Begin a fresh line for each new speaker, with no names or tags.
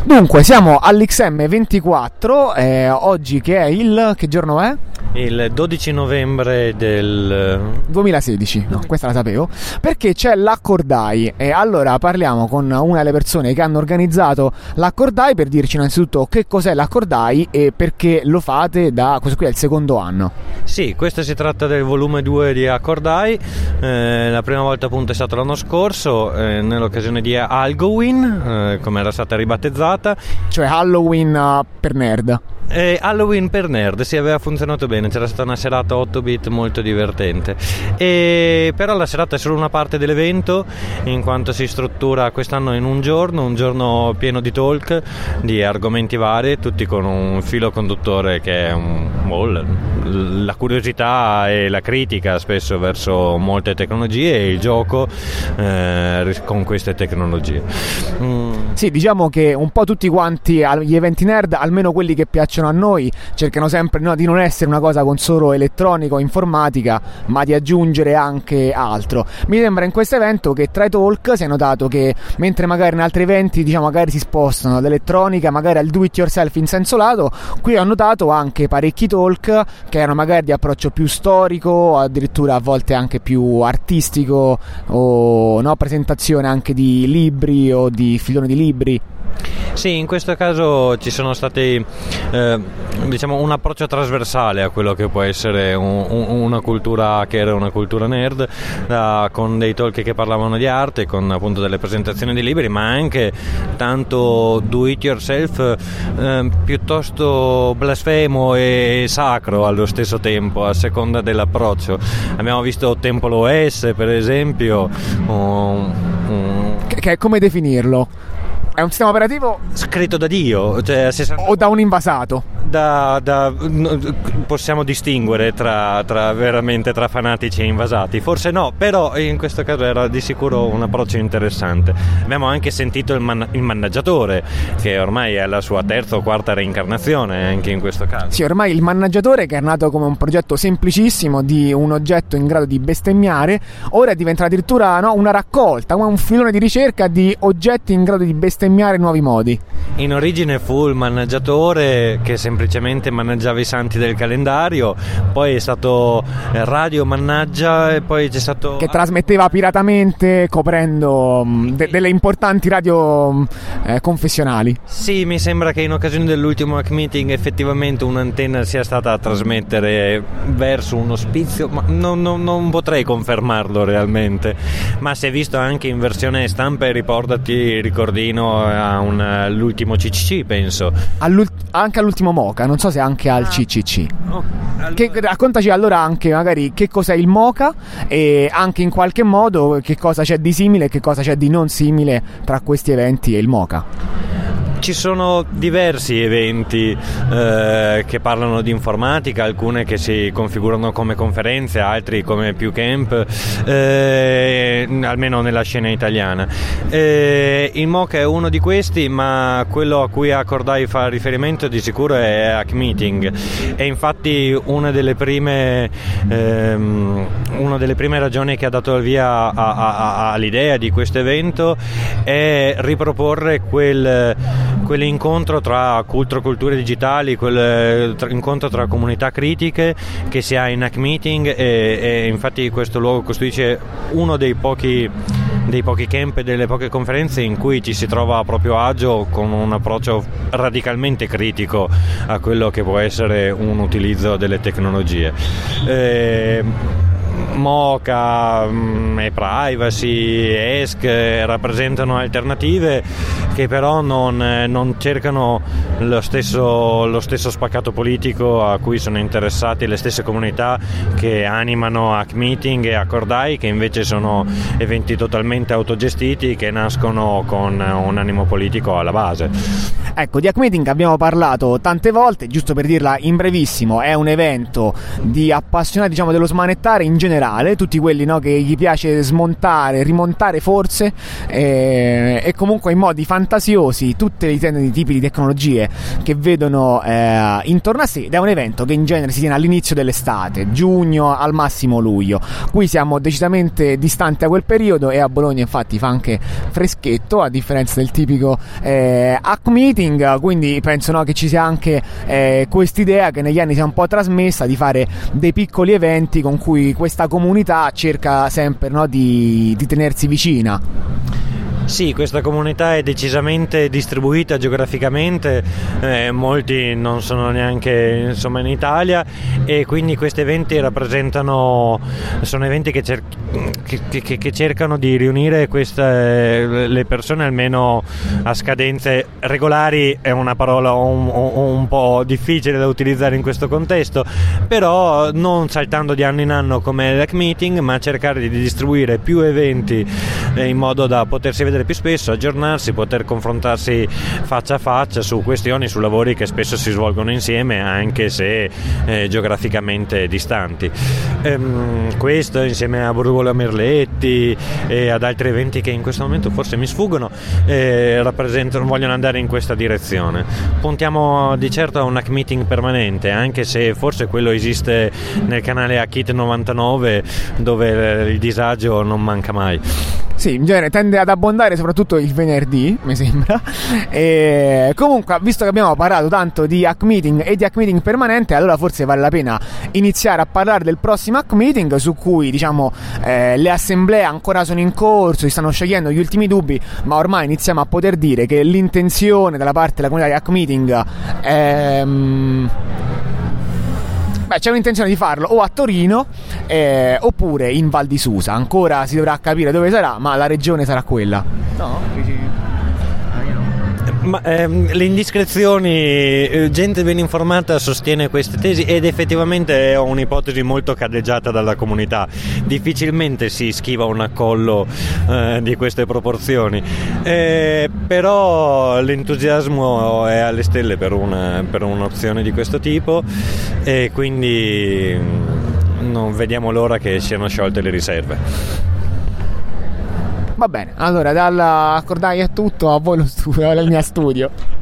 Dunque, siamo all'XM24, oggi che è che giorno è?
Il 12 novembre del
2016, no, questa la sapevo, perché c'è l'Accordai e allora parliamo con una delle persone che hanno organizzato l'Accordai per dirci innanzitutto che cos'è l'Accordai e perché lo fate questo qui è il secondo anno.
Sì, questo si tratta del volume 2 di Accordai, la prima volta appunto è stato l'anno scorso, nell'occasione di Halloween, come era stata ribattezzata.
Cioè Halloween per nerd.
Halloween per nerd, sì, aveva funzionato bene, c'era stata una serata 8-bit molto divertente, però la serata è solo una parte dell'evento, in quanto si struttura quest'anno in un giorno pieno di talk, di argomenti vari, tutti con un filo conduttore che è la curiosità e la critica spesso verso molte tecnologie e il gioco con queste tecnologie.
Sì, diciamo che un po' tutti quanti gli eventi nerd, almeno quelli che piacciono a noi, cercano sempre di non essere una cosa con solo elettronica o informatica, ma di aggiungere anche altro. Mi sembra in questo evento che tra i talk si è notato che mentre magari in altri eventi magari si spostano dall'elettronica magari al do it yourself in senso lato, qui ho notato anche parecchi talk che erano magari di approccio più storico, addirittura a volte anche più artistico, o presentazione anche di libri o di filoni di libri.
Sì, in questo caso ci sono stati un approccio trasversale a quello che può essere una cultura che era una cultura nerd, con dei talk che parlavano di arte, con appunto delle presentazioni di libri, ma anche tanto do it yourself piuttosto blasfemo e sacro allo stesso tempo, a seconda dell'approccio. Abbiamo visto Temple OS, per esempio,
che è come definirlo? È un sistema operativo
scritto da Dio, cioè,
o da un invasato?
Possiamo distinguere tra fanatici e invasati, forse no, però in questo caso era di sicuro un approccio interessante. Abbiamo anche sentito il mannaggiatore, che ormai è la sua terza o quarta reincarnazione anche in questo caso.
Sì, ormai il mannaggiatore, che è nato come un progetto semplicissimo di un oggetto in grado di bestemmiare, ora diventa addirittura una raccolta, come un filone di ricerca di oggetti in grado di bestemmiare nuovi modi.
In origine fu il mannaggiatore che semplicemente maneggiava i santi del calendario, poi è stato radio mannaggia e poi c'è stato
che trasmetteva piratamente coprendo delle importanti radio confessionali.
Sì, mi sembra che in occasione dell'ultimo hack meeting effettivamente un'antenna sia stata a trasmettere verso un ospizio, ma non potrei confermarlo realmente, ma si è visto anche in versione stampa e ricordino all'ultimo CCC, penso.
Anche all'ultimo Mocha, non so se anche al CCC. Raccontaci allora anche magari che cos'è il Mocha e anche in qualche modo che cosa c'è di simile e che cosa c'è di non simile tra questi eventi e il Mocha.
Ci sono diversi eventi che parlano di informatica, alcune che si configurano come conferenze, altri come più camp, almeno nella scena italiana. Il MOOC è uno di questi, ma quello a cui Accordai fa riferimento di sicuro è Hack Meeting, e infatti una delle prime ragioni che ha dato il via all'idea di questo evento è riproporre quell'incontro tra culture digitali, quell'incontro tra comunità critiche che si ha in Hack Meeting, e infatti questo luogo costituisce uno dei pochi camp e delle poche conferenze in cui ci si trova a proprio agio con un approccio radicalmente critico a quello che può essere un utilizzo delle tecnologie. Mocha e Privacy, ESC rappresentano alternative che però non cercano lo stesso spaccato politico a cui sono interessati le stesse comunità che animano Hack Meeting e Accordai, che invece sono eventi totalmente autogestiti che nascono con un animo politico alla base.
Ecco, di Hack Meeting abbiamo parlato tante volte, giusto per dirla in brevissimo, è un evento di appassionati dello smanettare in generale, tutti quelli che gli piace smontare, rimontare forse, e comunque in modi fantastici fantasiosi, tutti i tipi di tecnologie che vedono intorno a sé, ed è un evento che in genere si tiene all'inizio dell'estate, giugno al massimo luglio. Qui siamo decisamente distanti da quel periodo e a Bologna infatti fa anche freschetto, a differenza del tipico hack meeting, quindi penso, no, che ci sia anche quest'idea che negli anni si è un po' trasmessa di fare dei piccoli eventi con cui questa comunità cerca sempre, no, di tenersi vicina.
Sì, questa comunità è decisamente distribuita geograficamente, molti non sono neanche, insomma, in Italia, e quindi questi eventi sono eventi che cercano di riunire le persone almeno a scadenze regolari. È una parola un po' difficile da utilizzare in questo contesto, però non saltando di anno in anno come l'hack meeting, ma cercare di distribuire più eventi in modo da potersi vedere più spesso, aggiornarsi, poter confrontarsi faccia a faccia su questioni, su lavori che spesso si svolgono insieme anche se geograficamente distanti. Questo insieme a Brugola Merletti e ad altri eventi che in questo momento forse mi sfuggono vogliono andare in questa direzione. Puntiamo di certo a un hack meeting permanente, anche se forse quello esiste nel canale Hackit 99, dove il disagio non manca mai.
Sì, in genere tende ad abbondare soprattutto il venerdì, mi sembra. E comunque, visto che abbiamo parlato tanto di hack meeting e di hack meeting permanente, allora forse vale la pena iniziare a parlare del prossimo hack meeting, su cui, diciamo, le assemblee ancora sono in corso, si stanno sciogliendo gli ultimi dubbi, ma ormai iniziamo a poter dire che l'intenzione dalla parte della comunità di hack meeting è... c'è un'intenzione di farlo o a Torino oppure in Val di Susa. Ancora si dovrà capire dove sarà, ma la regione sarà quella. No?
Ma le indiscrezioni, gente ben informata sostiene queste tesi, ed effettivamente è un'ipotesi molto cadeggiata dalla comunità. Difficilmente si schiva un accollo di queste proporzioni, però l'entusiasmo è alle stelle per un'opzione di questo tipo, e quindi non vediamo l'ora che siano sciolte le riserve.
Va bene, allora dalla Cordaia è tutto, a voi lo studio, alla mia studio.